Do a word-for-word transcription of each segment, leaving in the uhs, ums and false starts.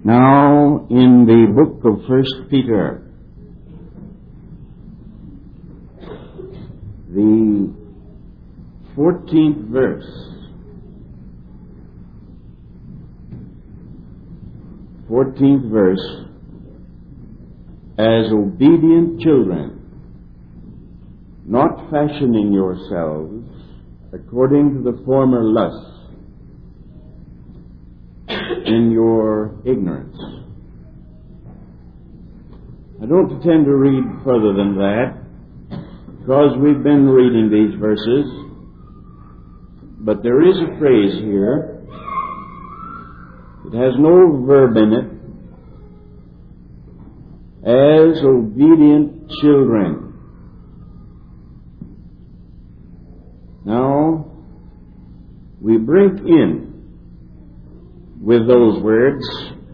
Now, in the book of First Peter, the fourteenth verse, fourteenth verse, as obedient children, not fashioning yourselves according to the former lusts in your ignorance. I don't intend to read further than that, because we've been reading these verses, but there is a phrase here. It has no verb in it. As obedient children. Now, we break in with those words,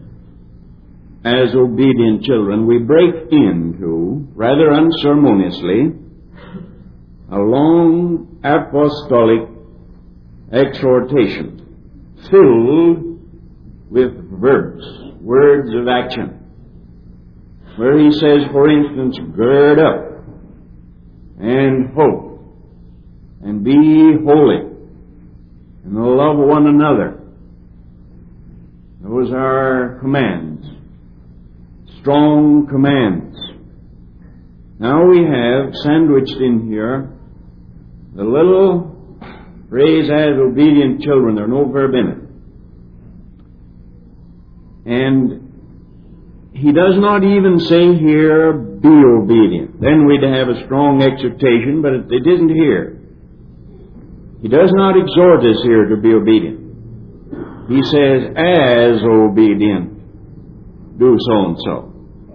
as obedient children, we break into, rather unceremoniously, a long apostolic exhortation filled with verbs, words of action, where he says, for instance, gird up and hope and be holy and love one another. Those are commands, strong commands. Now we have sandwiched in here the little phrase, as obedient children. There are no verb in it. And he does not even say here, be obedient. Then we'd have a strong exhortation, but it, it isn't here. He does not exhort us here to be obedient. He says, as obedient, do so and so.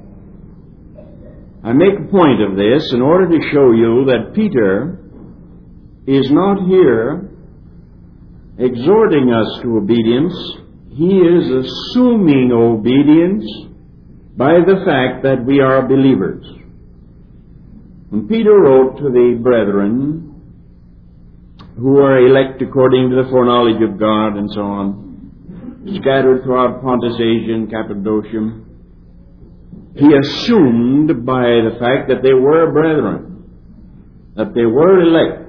I make a point of this in order to show you that Peter is not here exhorting us to obedience. He is assuming obedience by the fact that we are believers. When Peter wrote to the brethren who are elect according to the foreknowledge of God and so on, scattered throughout Pontus, Asia, and Cappadocia, he assumed by the fact that they were brethren, that they were elect,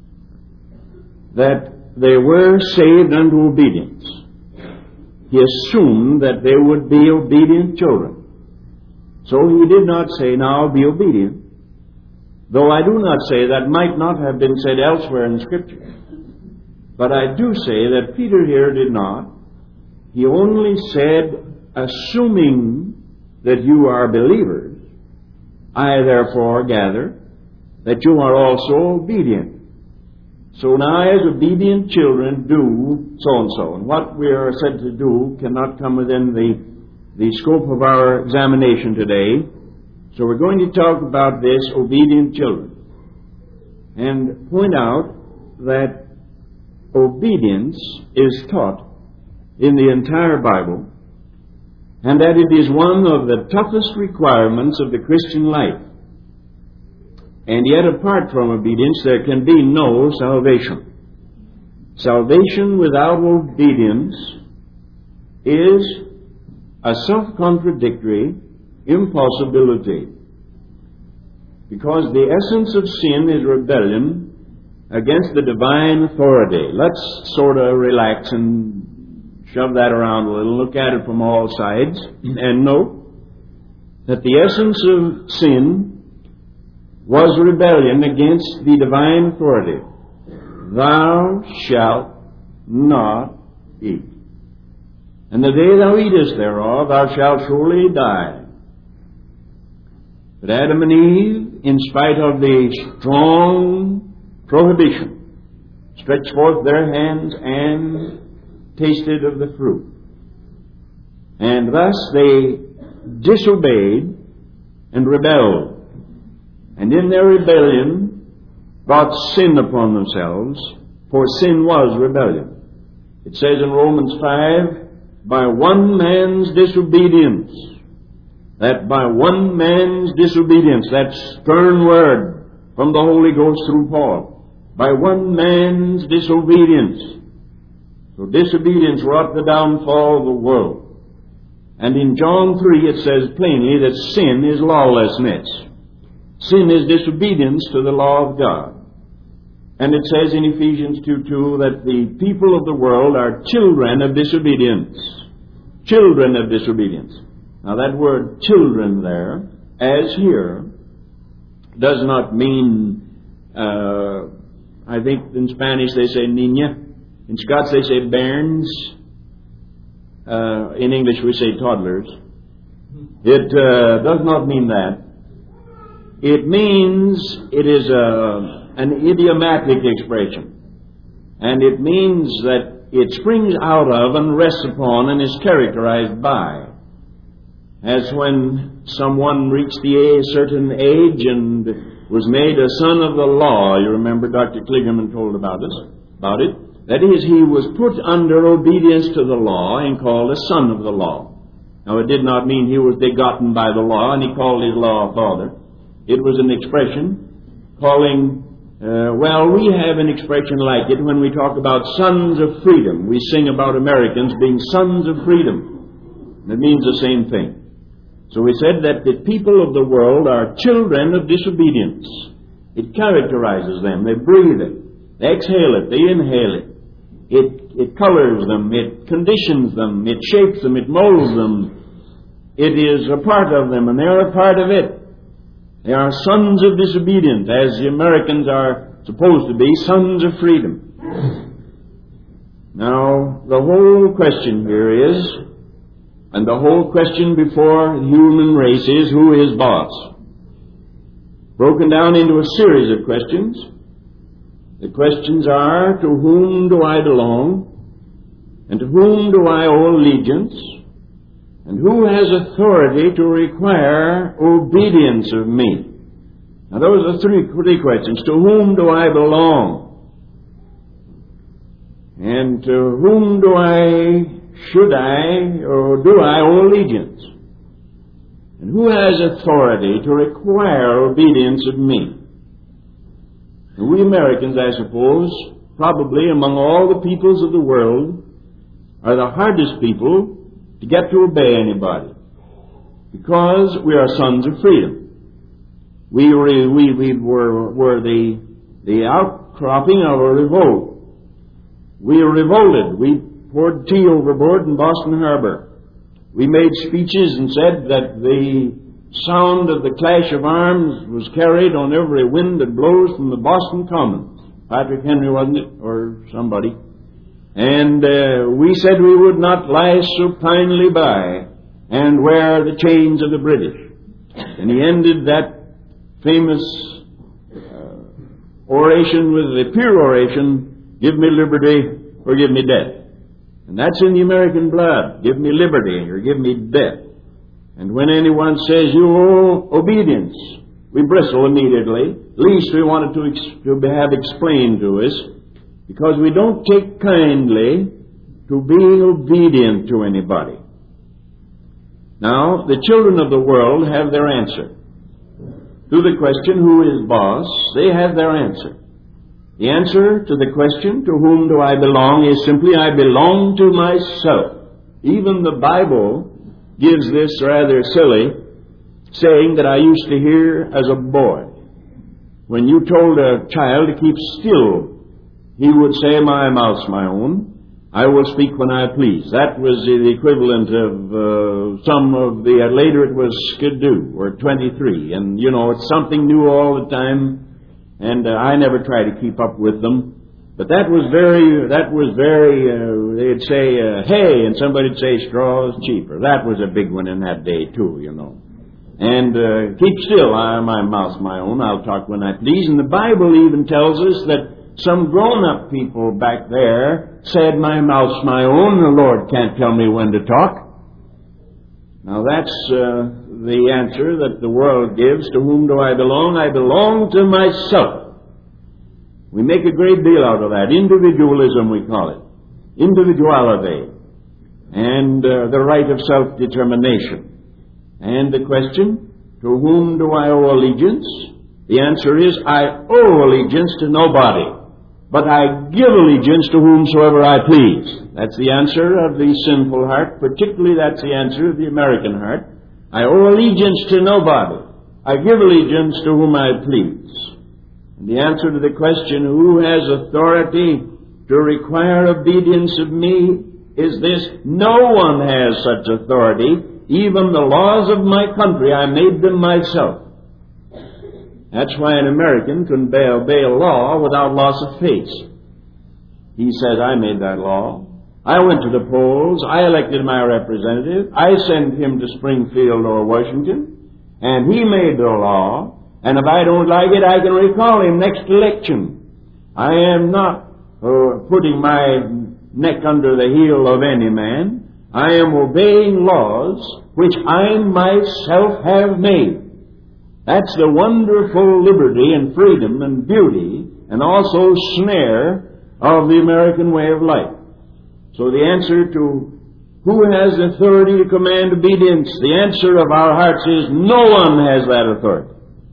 that they were saved unto obedience. He assumed that they would be obedient children. So he did not say, now be obedient. Though I do not say that might not have been said elsewhere in Scripture. But I do say that Peter here did not. He only said, assuming that you are believers, I therefore gather that you are also obedient. So now as obedient children do so and so. And what we are said to do cannot come within the, the scope of our examination today. So we're going to talk about this, obedient children, and point out that obedience is taught in the entire Bible, and that it is one of the toughest requirements of the Christian life. And yet, apart from obedience, there can be no salvation. Salvation without obedience is a self-contradictory impossibility, because the essence of sin is rebellion against the divine authority. Let's sort of relax and shove that around a little, look at it from all sides, and note that the essence of sin was rebellion against the divine authority. Thou shalt not eat. And the day thou eatest thereof, thou shalt surely die. But Adam and Eve, in spite of the strong prohibition, stretched forth their hands and tasted of the fruit. And thus they disobeyed and rebelled. And in their rebellion brought sin upon themselves, for sin was rebellion. It says in Romans five, by one man's disobedience, that by one man's disobedience, that stern word from the Holy Ghost through Paul, by one man's disobedience. So disobedience wrought the downfall of the world. And in John three it says plainly that sin is lawlessness. Sin is disobedience to the law of God. And it says in Ephesians two two that the people of the world are children of disobedience. Children of disobedience. Now that word children there, as here, does not mean, uh, I think in Spanish they say niña. In Scots they say bairns. Uh, in English we say toddlers. It uh, does not mean that. It means it is a an idiomatic expression. And it means that it springs out of and rests upon and is characterized by. As when someone reached the a certain age and was made a son of the law. You remember Doctor Kligerman told about us, about it. That is, he was put under obedience to the law and called a son of the law. Now it did not mean he was begotten by the law and he called his law a father. It was an expression calling Uh, well, we have an expression like it when we talk about sons of freedom. We sing about Americans being sons of freedom. It means the same thing. So we said that the people of the world are children of disobedience. It characterizes them. They breathe it. They exhale it. They inhale it. It, it colors them. It conditions them. It shapes them. It molds them. It is a part of them, and they are a part of it. They are sons of disobedience, as the Americans are supposed to be, sons of freedom. Now, the whole question here is, and the whole question before the human race is, who is boss? Broken down into a series of questions. The questions are, to whom do I belong? And to whom do I owe allegiance? And who has authority to require obedience of me? Now those are three, three questions. To whom do I belong? And to whom do I, should I, or do I owe allegiance? And who has authority to require obedience of me? And we Americans, I suppose, probably among all the peoples of the world, are the hardest people to get to obey anybody, because we are sons of freedom. We were, we, we were, were the, the outcropping of a revolt. We revolted. We poured tea overboard in Boston Harbor. We made speeches and said that the sound of the clash of arms was carried on every wind that blows from the Boston Commons. Patrick Henry, wasn't it? Or somebody. And uh, we said we would not lie supinely by and wear the chains of the British. And he ended that famous uh, oration with the peroration, give me liberty or give me death. And that's in the American blood. Give me liberty or give me death. And when anyone says you owe obedience, we bristle immediately. Least we wanted to, ex- to have explained to us, because we don't take kindly to being obedient to anybody. Now, the children of the world have their answer. To the question, who is boss, they have their answer. The answer to the question, to whom do I belong, is simply, I belong to myself. Even the Bible gives this rather silly saying that I used to hear as a boy. When you told a child to keep still, he would say, my mouth's my own. I will speak when I please. That was the equivalent of uh, some of the, uh, later it was skidoo, or twenty-three. And, you know, it's something new all the time. And uh, I never try to keep up with them. But that was very, that was very, uh, they'd say, uh, hey, and somebody'd say straw is cheaper. That was a big one in that day, too, you know. And uh, keep still, I, my mouth's my own. I'll talk when I please. And the Bible even tells us that some grown-up people back there said, my mouth's my own, the Lord can't tell me when to talk. Now that's uh, the answer that the world gives. To whom do I belong? I belong to myself. We make a great deal out of that. Individualism, we call it. Individuality. And uh, the right of self-determination. And the question, to whom do I owe allegiance? The answer is, I owe allegiance to nobody. but I give allegiance to whomsoever I please. That's the answer of the sinful heart. Particularly, that's the answer of the American heart. I owe allegiance to nobody. I give allegiance to whom I please. And the answer to the question, who has authority to require obedience of me, is this: no one has such authority. Even the laws of my country, I made them myself. That's why an American can obey a law without loss of face. He says, I made that law. I went to the polls. I elected my representative. I sent him to Springfield or Washington. And he made the law. And if I don't like it, I can recall him next election. I am not uh, putting my neck under the heel of any man. I am obeying laws which I myself have made. That's the wonderful liberty and freedom and beauty and also snare of the American way of life. So the answer to who has authority to command obedience, the answer of our hearts is no one has that authority.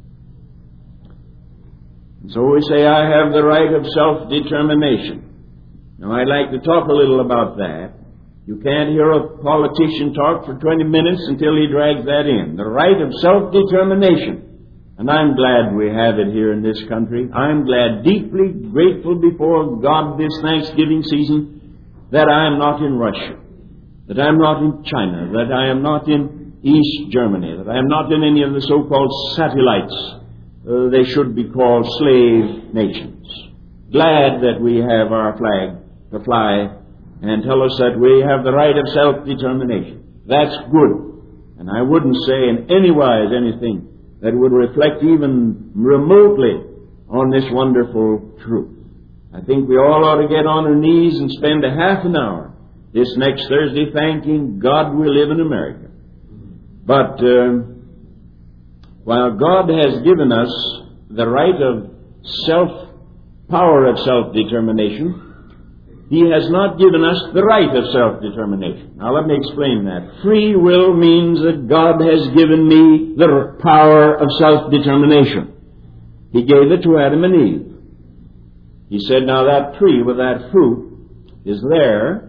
And so we say, I have the right of self-determination. Now I'd like to talk a little about that. You can't hear a politician talk for twenty minutes until he drags that in. The right of self-determination. And I'm glad we have it here in this country. I'm glad, deeply grateful before God this Thanksgiving season, that I am not in Russia, that I am not in China, that I am not in East Germany, that I am not in any of the so-called satellites. Uh, they should be called slave nations. Glad that we have our flag to fly and tell us that we have the right of self-determination. That's good. And I wouldn't say in any wise anything that would reflect even remotely on this wonderful truth. I think we all ought to get on our knees and spend a half an hour this next Thursday thanking God we live in America. But uh, while God has given us the right of self, power of self-determination, He has not given us the right of self-determination. Now let me explain that. Free will means that God has given me the power of self-determination. He gave it to Adam and Eve. He said, now that tree with that fruit is there,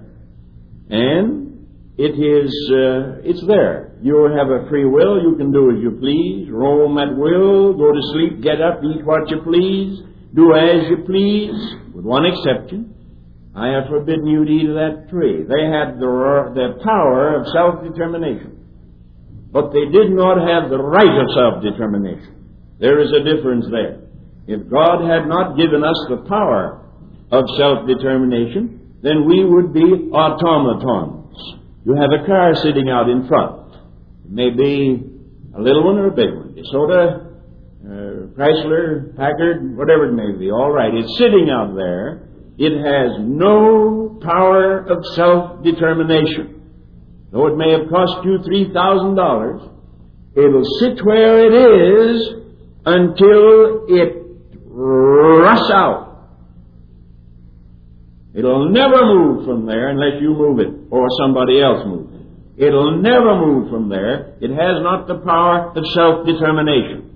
and it is, uh, it's there. You have a free will. You can do as you please, roam at will, go to sleep, get up, eat what you please, do as you please, with one exception. I have forbidden you to eat of that tree. They had the, the power of self-determination. But they did not have the right of self-determination. There is a difference there. If God had not given us the power of self-determination, then we would be automatons. You have a car sitting out in front. It may be a little one or a big one. DeSoto, uh, Chrysler, Packard, whatever it may be. All right, it's sitting out there. It has no power of self-determination. Though it may have cost you three thousand dollars, it'll sit where it is until it rusts out. It'll never move from there unless you move it or somebody else moves it. It'll never move from there. It has not the power of self-determination.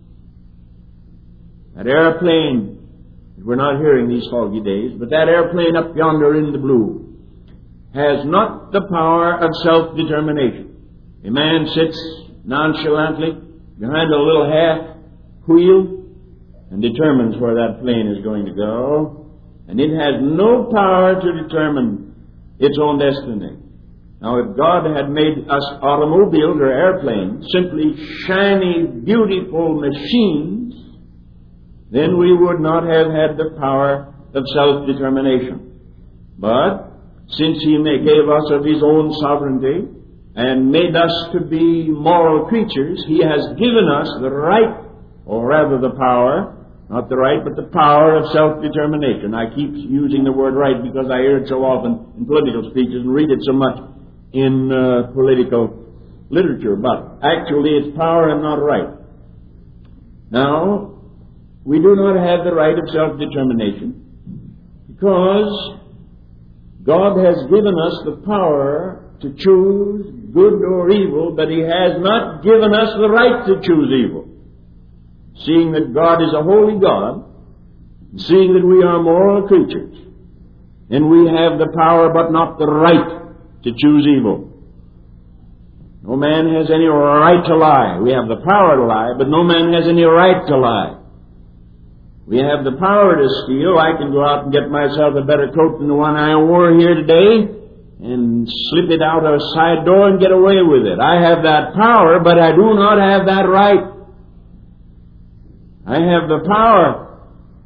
That airplane, we're not hearing these foggy days, but that airplane up yonder in the blue has not the power of self-determination. A man sits nonchalantly behind a little half wheel and determines where that plane is going to go, and it has no power to determine its own destiny. Now, if God had made us automobiles or airplanes, simply shiny, beautiful machines, then we would not have had the power of self-determination. But since He may gave us of His own sovereignty and made us to be moral creatures, He has given us the right, or rather the power, not the right, but the power of self-determination. I keep using the word right because I hear it so often in political speeches and read it so much in uh, political literature. But actually it's power and not right. Now, we do not have the right of self-determination because God has given us the power to choose good or evil, but He has not given us the right to choose evil. Seeing that God is a holy God, seeing that we are moral creatures, and we have the power but not the right to choose evil. No man has any right to lie. We have the power to lie, but no man has any right to lie. We have the power to steal. I can go out and get myself a better coat than the one I wore here today and slip it out a side door and get away with it. I have that power, but I do not have that right. I have the power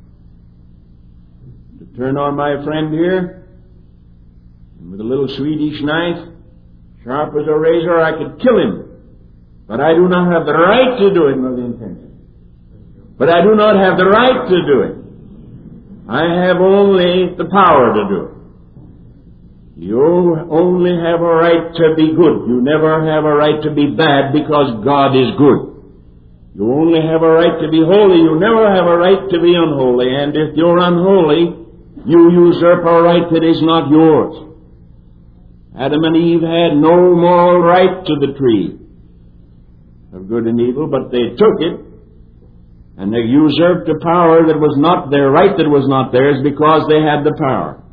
to turn on my friend here, and with a little Swedish knife, sharp as a razor, I could kill him. But I do not have the right to do it, nor the intention. But I do not have the right to do it. I have only the power to do it. You only have a right to be good. You never have a right to be bad, because God is good. You only have a right to be holy. You never have a right to be unholy. And if you're unholy, you usurp a right that is not yours. Adam and Eve had no moral right to the tree of good and evil, but they took it, and they usurped a power that was not their right, that was not theirs, because they had the power.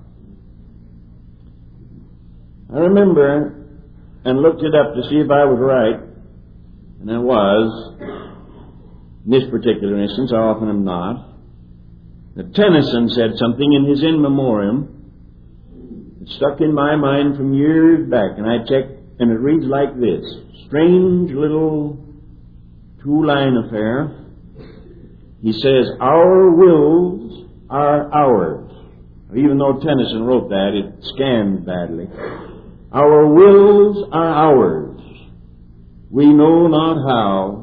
I remember and looked it up to see if I was right, and I was. In this particular instance, I often am not. That Tennyson said something in his In Memoriam that stuck in my mind from years back, and I checked, and it reads like this. Strange little two-line affair. He says, our wills are ours. Even though Tennyson wrote that, it scanned badly. Our wills are ours. We know not how.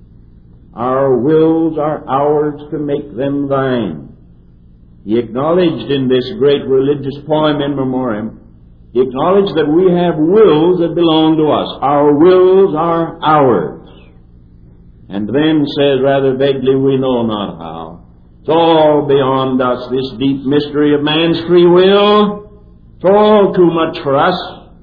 Our wills are ours to make them thine. He acknowledged in this great religious poem In Memoriam, he acknowledged that we have wills that belong to us. Our wills are ours. And then says rather vaguely, we know not how. It's all beyond us, this deep mystery of man's free will. It's all too much for us.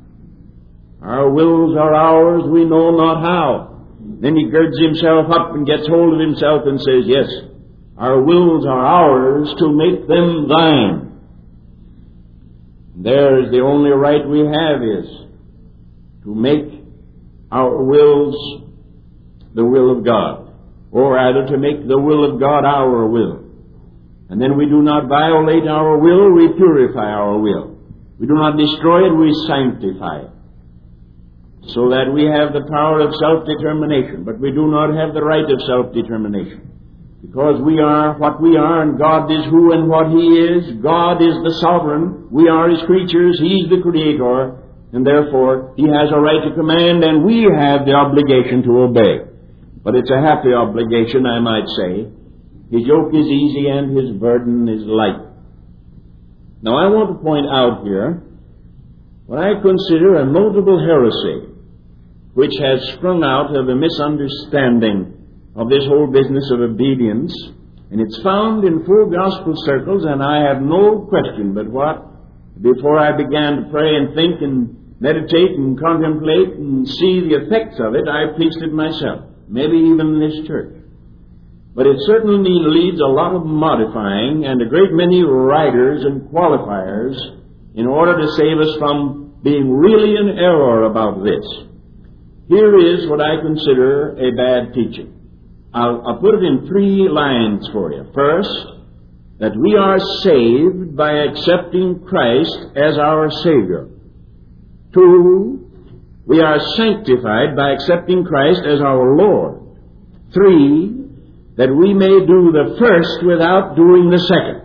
Our wills are ours, we know not how. Then he girds himself up and gets hold of himself and says, yes, our wills are ours to make them thine. There's the only right we have is to make our wills the will of God, or rather to make the will of God our will. And then we do not violate our will, we purify our will. We do not destroy it, we sanctify it. So that we have the power of self-determination, but we do not have the right of self-determination. Because we are what we are, and God is who and what He is. God is the sovereign. We are His creatures. He's the Creator. And therefore, He has a right to command, and we have the obligation to obey. But it's a happy obligation, I might say. His yoke is easy and His burden is light. Now, I want to point out here what I consider a notable heresy, which has sprung out of a misunderstanding of this whole business of obedience, and it's found in full gospel circles, and I have no question but what, before I began to pray and think and meditate and contemplate and see the effects of it, I preached it myself, maybe even in this church. But it certainly leads a lot of modifying and a great many riders and qualifiers in order to save us from being really in error about this. Here is what I consider a bad teaching. I'll, I'll put it in three lines for you. First, that we are saved by accepting Christ as our Savior. Two, we are sanctified by accepting Christ as our Lord. Three, that we may do the first without doing the second.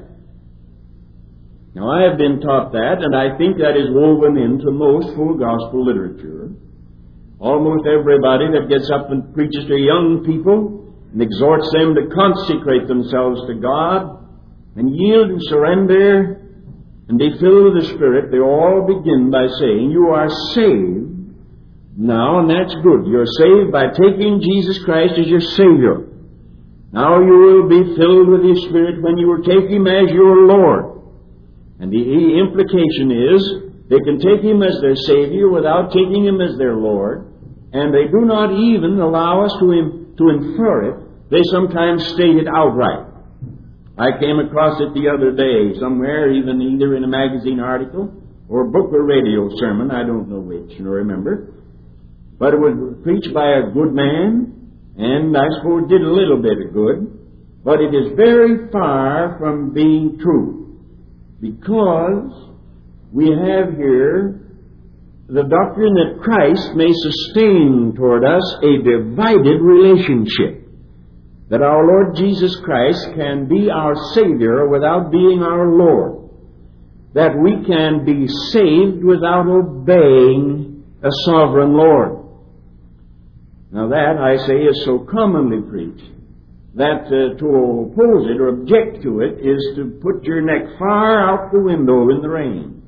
Now, I have been taught that, and I think that is woven into most full gospel literature. Almost everybody that gets up and preaches to young people and exhorts them to consecrate themselves to God and yield and surrender and be filled with the Spirit, they all begin by saying, you are saved now, and that's good. You're saved by taking Jesus Christ as your Savior. Now you will be filled with His Spirit when you will take Him as your Lord. And the implication is, they can take Him as their Savior without taking Him as their Lord, and they do not even allow us to, to infer it. They sometimes state it outright. I came across it the other day somewhere, even either in a magazine article or book or radio sermon, I don't know which, I don't remember. But it was preached by a good man, and I suppose did a little bit of good, but it is very far from being true, because we have here the doctrine that Christ may sustain toward us a divided relationship. That our Lord Jesus Christ can be our Savior without being our Lord. That we can be saved without obeying a sovereign Lord. Now that, I say, is so commonly preached that uh, to oppose it or object to it is to put your neck far out the window in the rain.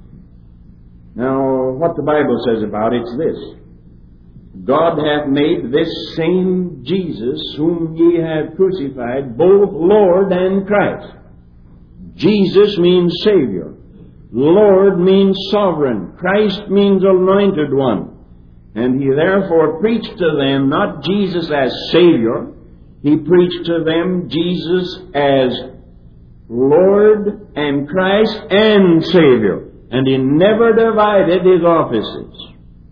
Now, what the Bible says about it is this. God hath made this same Jesus, whom ye have crucified, both Lord and Christ. Jesus means Savior. Lord means sovereign. Christ means anointed one. And he therefore preached to them not Jesus as Savior. He preached to them Jesus as Lord and Christ and Savior. And he never divided his offices.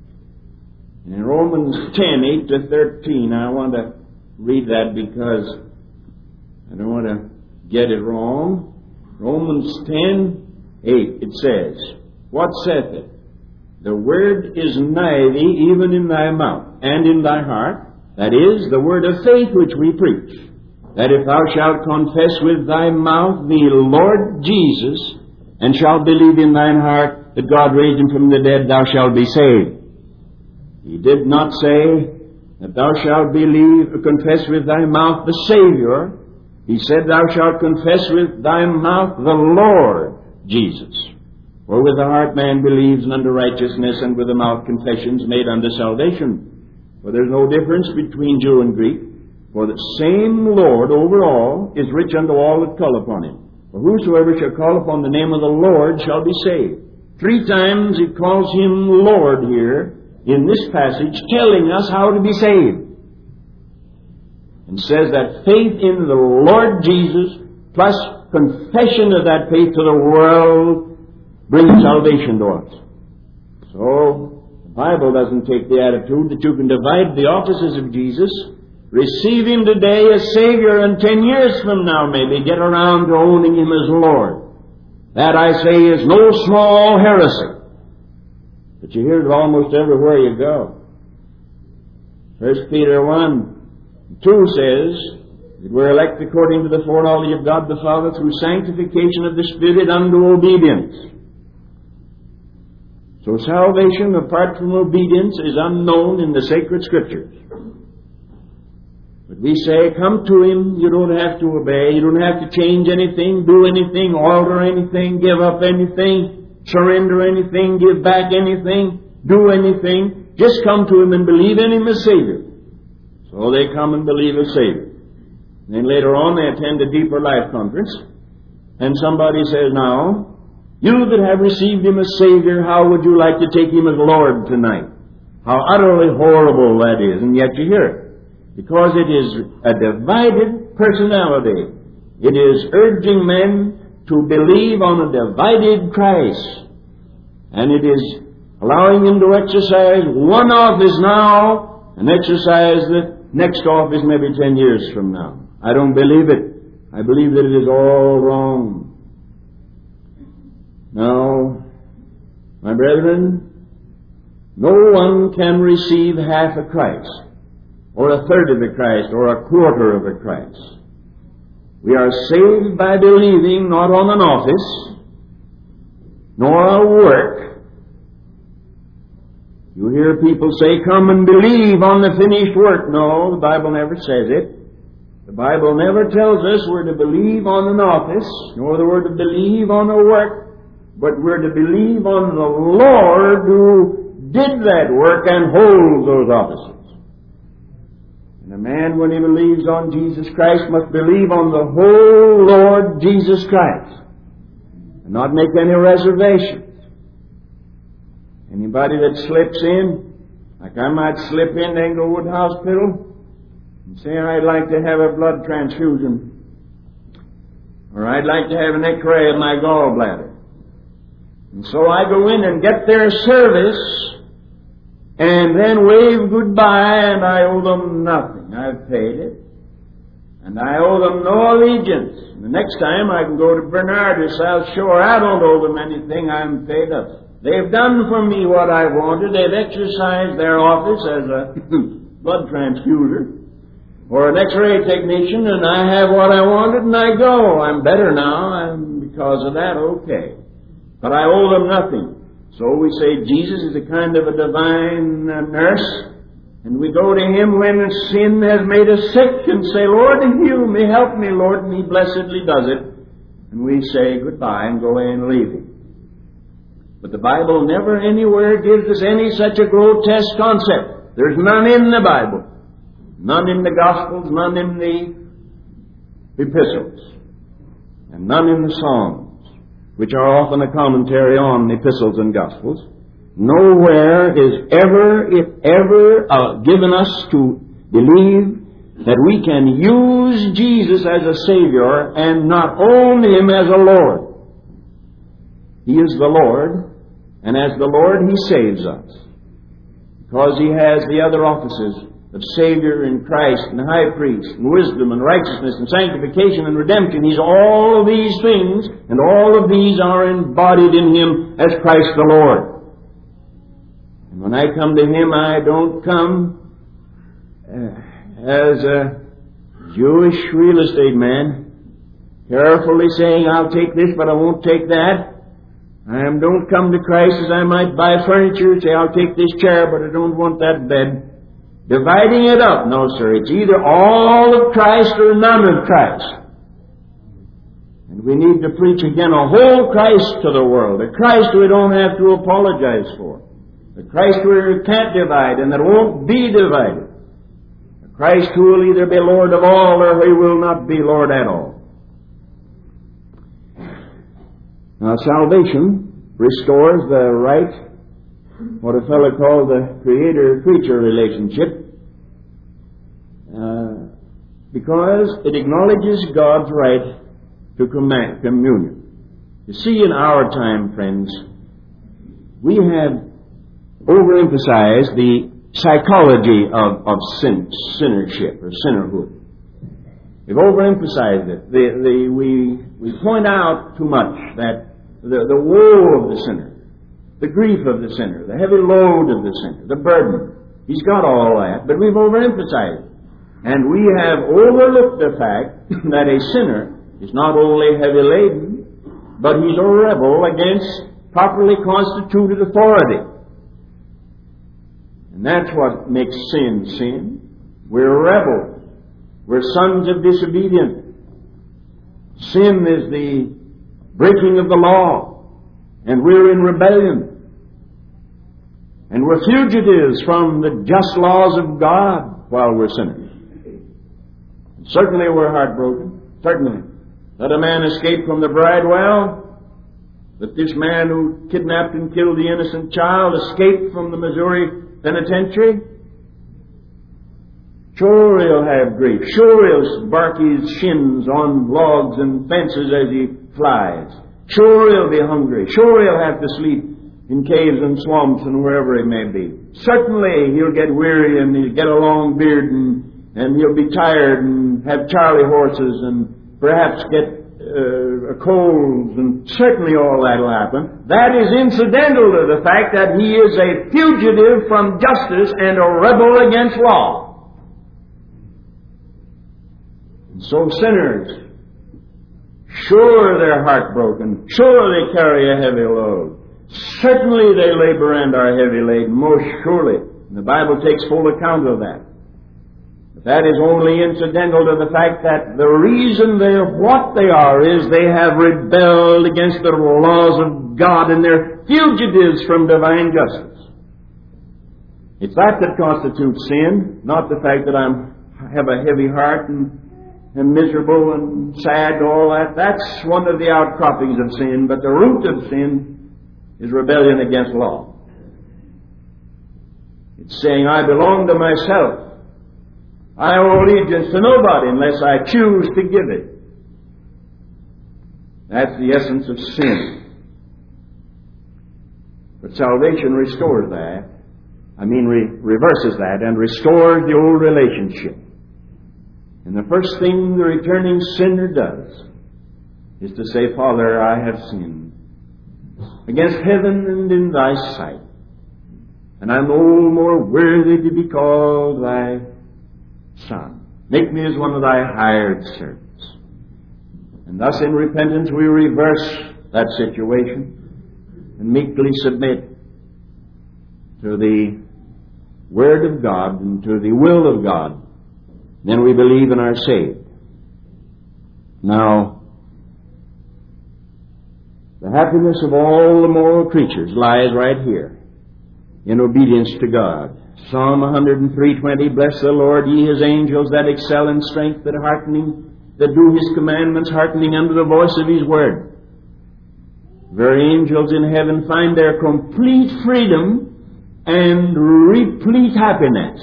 In Romans ten, eight to thirteen, I want to read that because I don't want to get it wrong. Romans ten, eight, it says, What saith it? The word is nigh thee, even in thy mouth, and in thy heart. That is, the word of faith which we preach. That if thou shalt confess with thy mouth the Lord Jesus, and shalt believe in thine heart that God raised him from the dead, thou shalt be saved. He did not say that thou shalt believe or confess with thy mouth the Savior. He said thou shalt confess with thy mouth the Lord Jesus. For with the heart man believes unto righteousness, and with the mouth confessions made unto salvation. For there is no difference between Jew and Greek. For the same Lord over all is rich unto all that call upon him. For whosoever shall call upon the name of the Lord shall be saved. Three times he calls him Lord here in this passage, telling us how to be saved. And says that faith in the Lord Jesus plus confession of that faith to the world brings salvation to us. So, the Bible doesn't take the attitude that you can divide the offices of Jesus, receive him today as Savior, and ten years from now maybe get around to owning him as Lord. That, I say, is no small heresy. But you hear it almost everywhere you go. First Peter one, two says that we're elect according to the foreknowledge of God the Father through sanctification of the Spirit unto obedience. So salvation apart from obedience is unknown in the sacred Scriptures. But we say, come to him, you don't have to obey, you don't have to change anything, do anything, alter anything, give up anything, surrender anything, give back anything, do anything. Just come to him and believe in him as Savior. So they come and believe as Savior. And then later on they attend a deeper life conference, and somebody says, now, you that have received him as Savior, how would you like to take him as Lord tonight? How utterly horrible that is, and yet you hear it. Because it is a divided personality. It is urging men to believe on a divided Christ. And it is allowing him to exercise one office now and exercise the next office maybe ten years from now. I don't believe it. I believe that it is all wrong. Now, my brethren, no one can receive half a Christ, or a third of a Christ, or a quarter of a Christ. We are saved by believing not on an office, nor a work. You hear people say, come and believe on the finished work. No, the Bible never says it. The Bible never tells us we're to believe on an office, nor that we're to believe on a work, but we're to believe on the Lord who did that work and holds those offices. And a man, when he believes on Jesus Christ, must believe on the whole Lord Jesus Christ and not make any reservations. Anybody that slips in, like I might slip into Englewood Hospital and say, I'd like to have a blood transfusion. Or I'd like to have an x-ray of my gallbladder. And so I go in and get their service and then wave goodbye, and I owe them nothing. I've paid it. And I owe them no allegiance. The next time I can go to Bernard or South Shore. I don't owe them anything. I'm paid up. They've done for me what I wanted. They've exercised their office as a blood transfuser or an x-ray technician, and I have what I wanted, and I go. I'm better now, and because of that, okay. But I owe them nothing. So we say Jesus is a kind of a divine uh, nurse, and we go to Him when sin has made us sick and say, Lord, heal me, help me, Lord, and He blessedly does it. And we say goodbye and go away and leave Him. But the Bible never anywhere gives us any such a grotesque concept. There's none in the Bible. None in the Gospels, none in the epistles, and none in the Psalms, which are often a commentary on the epistles and Gospels. Nowhere is ever, if ever, uh, given us to believe that we can use Jesus as a Savior and not own Him as a Lord. He is the Lord, and as the Lord He saves us, because He has the other offices of Savior and Christ and High Priest and wisdom and righteousness and sanctification and redemption. He's all of these things, and all of these are embodied in Him as Christ the Lord. And when I come to Him, I don't come uh, as a Jewish real estate man, carefully saying, I'll take this, but I won't take that. I don't come to Christ as I might buy furniture, say, I'll take this chair, but I don't want that bed. Dividing it up. No, sir. It's either all of Christ or none of Christ. And we need to preach again a whole Christ to the world. A Christ we don't have to apologize for. A Christ we can't divide and that won't be divided. A Christ who will either be Lord of all or He will not be Lord at all. Now, salvation restores the right, what a fellow called the creator-creature relationship, uh, because it acknowledges God's right to command, communion. You see, in our time, friends, we have overemphasized the psychology of, of sin, sinnership or sinnerhood. We've overemphasized it. The, the, we, we point out too much that the, the woe of the sinner, the grief of the sinner, the heavy load of the sinner, the burden. He's got all that, but we've overemphasized it. And we have overlooked the fact that a sinner is not only heavy laden, but he's a rebel against properly constituted authority. And that's what makes sin sin. We're rebels. We're sons of disobedience. Sin is the breaking of the law, and we're in rebellion. And we're fugitives from the just laws of God while we're sinners. And certainly we're heartbroken. Certainly. Let a man escape from the bridewell. Let this man who kidnapped and killed the innocent child escape from the Missouri penitentiary. Sure he'll have grief. Sure he'll bark his shins on logs and fences as he flies. Sure he'll be hungry. Sure he'll have to sleep in caves and swamps and wherever he may be. Certainly he'll get weary and he'll get a long beard and, and he'll be tired and have charley horses and perhaps get uh, colds, and certainly all that will happen. That is incidental to the fact that he is a fugitive from justice and a rebel against law. And so sinners, sure they're heartbroken. Sure they carry a heavy load. Certainly they labor and are heavy laden, most surely. And the Bible takes full account of that. But that is only incidental to the fact that the reason they're what they are is they have rebelled against the laws of God and they're fugitives from divine justice. It's that that constitutes sin, not the fact that I have a heavy heart and am miserable and sad and all that. That's one of the outcroppings of sin, but the root of sin is rebellion against law. It's saying, I belong to myself. I owe allegiance to nobody unless I choose to give it. That's the essence of sin. But salvation restores that. I mean, re- reverses that and restores the old relationship. And the first thing the returning sinner does is to say, Father, I have sinned against heaven and in thy sight, and I'm no more worthy to be called thy son. Make me as one of thy hired servants. And thus in repentance we reverse that situation and meekly submit to the Word of God and to the will of God. Then we believe and are saved. Now, the happiness of all the moral creatures lies right here in obedience to God. Psalm one oh three twenty, Bless the Lord, ye his angels that excel in strength, that hearkening, that do his commandments, hearkening unto the voice of his word. Very angels in heaven find their complete freedom and replete happiness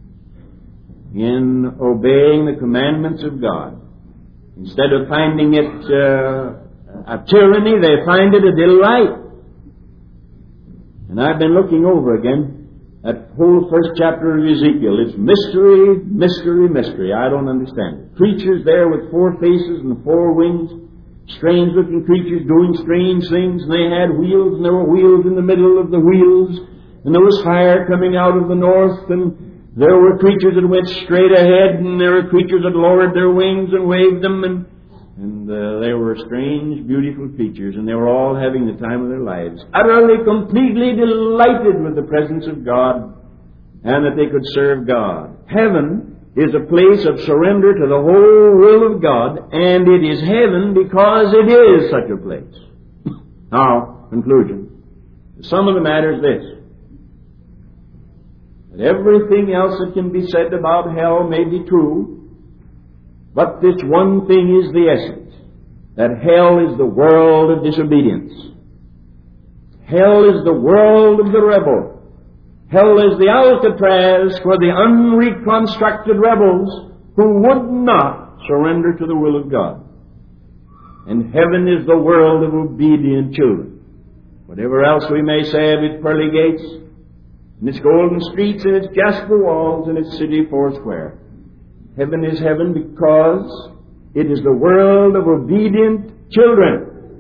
in obeying the commandments of God. Instead of finding it uh, a tyranny, they find it a delight. And I've been looking over again that whole first chapter of Ezekiel. It's mystery, mystery, mystery. I don't understand it. Creatures there with four faces and four wings, strange-looking creatures doing strange things, and they had wheels, and there were wheels in the middle of the wheels, and there was fire coming out of the north, and there were creatures that went straight ahead, and there were creatures that lowered their wings and waved them, and and uh, they were strange, beautiful creatures, and they were all having the time of their lives, utterly, completely delighted with the presence of God, and that they could serve God. Heaven is a place of surrender to the whole will of God, and it is heaven because it is such a place. Now, conclusion. The sum of the matter is this. That everything else that can be said about hell may be true, but this one thing is the essence, that hell is the world of disobedience. Hell is the world of the rebel. Hell is the Alcatraz for the unreconstructed rebels who would not surrender to the will of God. And heaven is the world of obedient children. Whatever else we may say of its pearly gates, and its golden streets, and its jasper walls, and its city foursquare, heaven is heaven because it is the world of obedient children.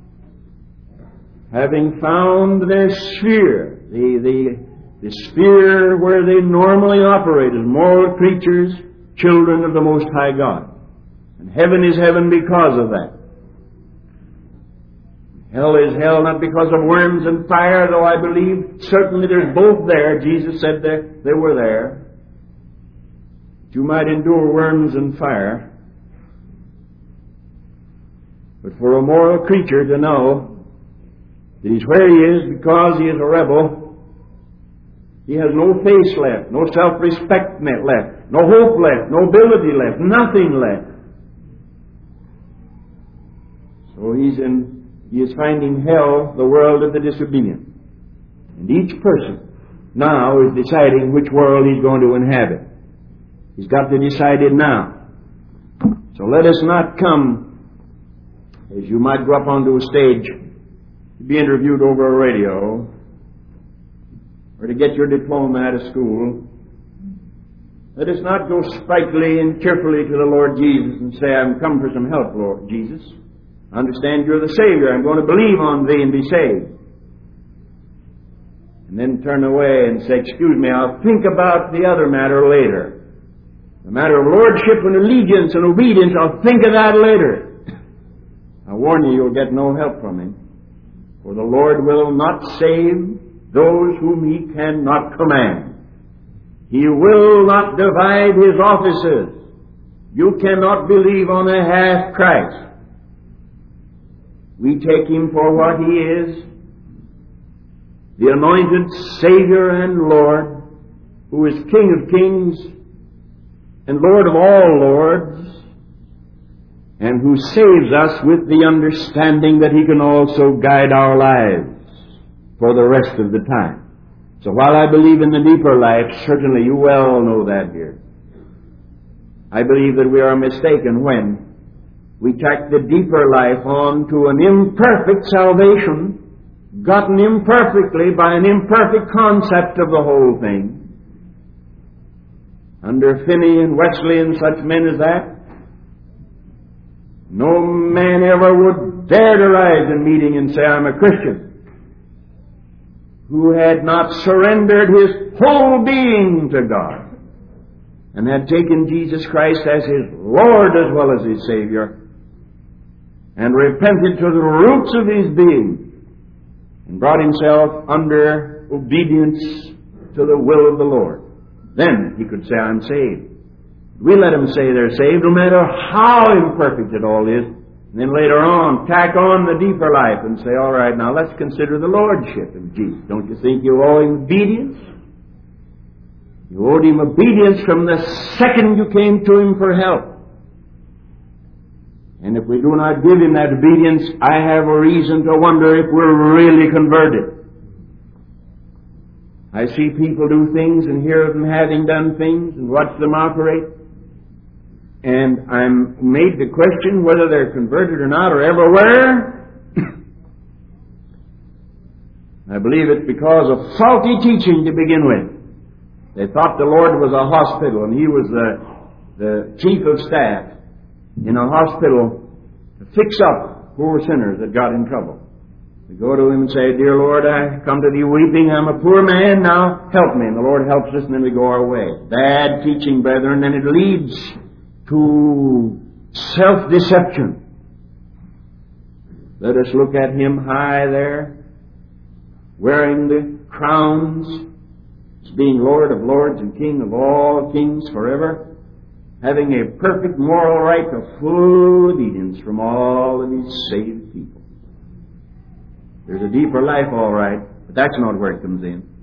Having found their sphere, the, the, the sphere where they normally operate as moral creatures, children of the Most High God. And heaven is heaven because of that. Hell is hell not because of worms and fire, though I believe certainly there's both there. Jesus said that they were there. You might endure worms and fire. But for a moral creature to know that he's where he is because he is a rebel, he has no face left, no self-respect left, no hope left, no ability left, nothing left. So he's in, he is finding hell, the world of the disobedient. And each person now is deciding which world he's going to inhabit. He's got to decide it now. So let us not come, as you might go up onto a stage to be interviewed over a radio, or to get your diploma out of school. Let us not go sprightly and cheerfully to the Lord Jesus and say, I'm come for some help, Lord Jesus. I understand you're the Savior. I'm going to believe on thee and be saved. And then turn away and say, excuse me, I'll think about the other matter later. The matter of lordship and allegiance and obedience, I'll think of that later. I warn you, you'll get no help from him. For the Lord will not save those whom he cannot command. He will not divide his offices. You cannot believe on a half Christ. We take him for what he is, the anointed Savior and Lord, who is King of kings and Lord of all lords, and who saves us with the understanding that he can also guide our lives for the rest of the time. So while I believe in the deeper life, certainly you well know that here, I believe that we are mistaken when We tack the deeper life on to an imperfect salvation, gotten imperfectly by an imperfect concept of the whole thing. Under Finney and Wesley and such men as that, no man ever would dare to rise in meeting and say, I'm a Christian, who had not surrendered his whole being to God and had taken Jesus Christ as his Lord as well as his Savior and repented to the roots of his being and brought himself under obedience to the will of the Lord. Then he could say, I'm saved. We let them say they're saved, no matter how imperfect it all is. And then later on, tack on the deeper life and say, all right, now let's consider the lordship of Jesus. Don't you think you owe him obedience? You owed him obedience from the second you came to him for help. And if we do not give him that obedience, I have a reason to wonder if we're really converted. I see people do things and hear of them having done things and watch them operate. And I'm made to question whether they're converted or not or ever were. I believe it's because of faulty teaching to begin with. They thought the Lord was a hospital and he was the, the chief of staff in a hospital to fix up poor sinners that got in trouble. We go to him and say, Dear Lord, I come to thee weeping. I'm a poor man. Now help me. And the Lord helps us and then we go our way. Bad teaching, brethren, and it leads to self-deception. Let us look at him high there, wearing the crowns, as being Lord of lords and King of all kings forever, having a perfect moral right to full obedience from all of his saved people. There's a deeper life, all right, but that's not where it comes in.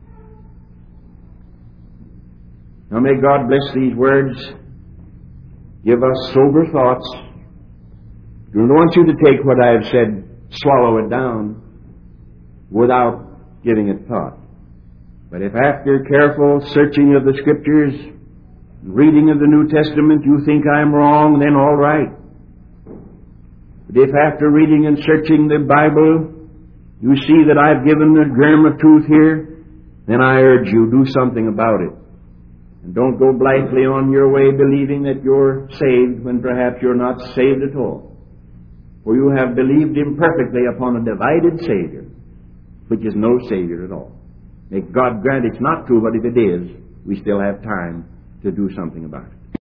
Now may God bless these words. Give us sober thoughts. I don't want you to take what I have said, swallow it down, without giving it thought. But if after careful searching of the Scriptures, reading of the New Testament, you think I'm wrong, then all right. But if after reading and searching the Bible, you see that I've given a germ of truth here, then I urge you, do something about it. And don't go blithely on your way believing that you're saved when perhaps you're not saved at all. For you have believed imperfectly upon a divided Savior, which is no Savior at all. May God grant it's not true, but if it is, we still have time to do something about it.